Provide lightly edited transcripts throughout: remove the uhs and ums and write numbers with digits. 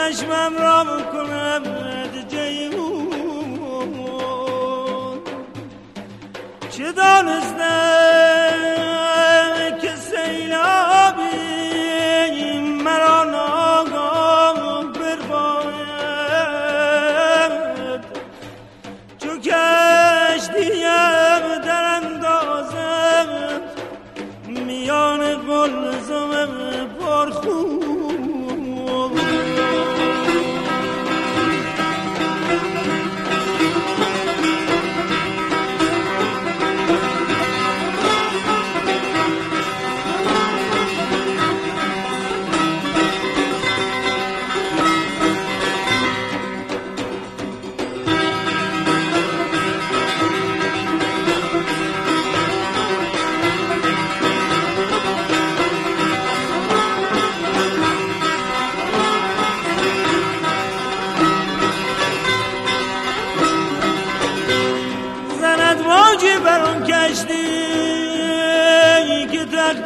چشمم را کنم جیمون، چه دانستم که سیلابی مرا ناگاه برباید، چو کشتیم در اندازم میان قلزم پرخون. برون کشتی که تخت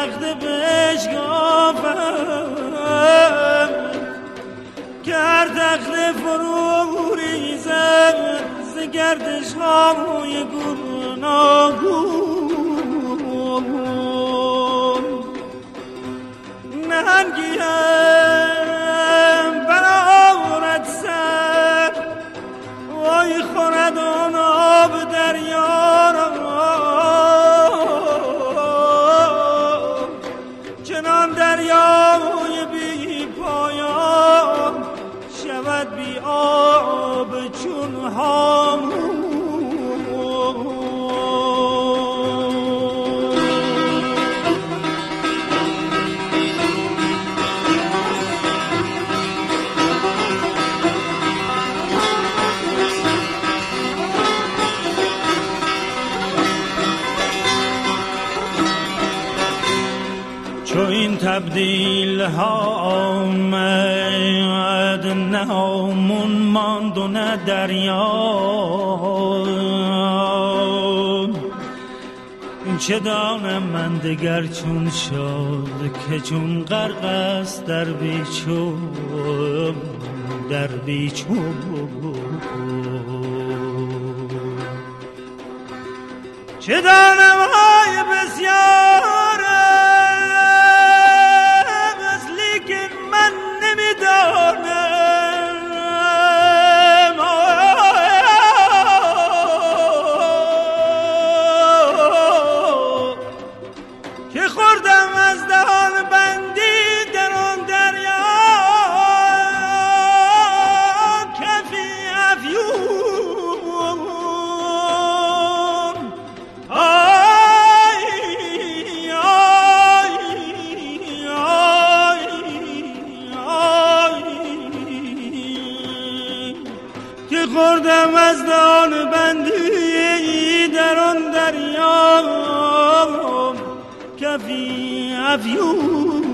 بشکافم، که هر تخت فرو ریزم ز گردش های گوناگون. نهنگیم برآورد سر وای خورد آن آب دریا را، چنان دریای بی پایان شود بی آب چون هامون. چو این تبدیل ها آمد، نه هامون ماند و نه دریا. چه دانم من دگر چون شد که چون غرق است در بیچون. چه دانم های بسیار است لیکن من نمیدانم که خوردم از دهان بندی در آن دریا کفی افیون. خوردم از دهان بندی در آن دریا کفی افیون.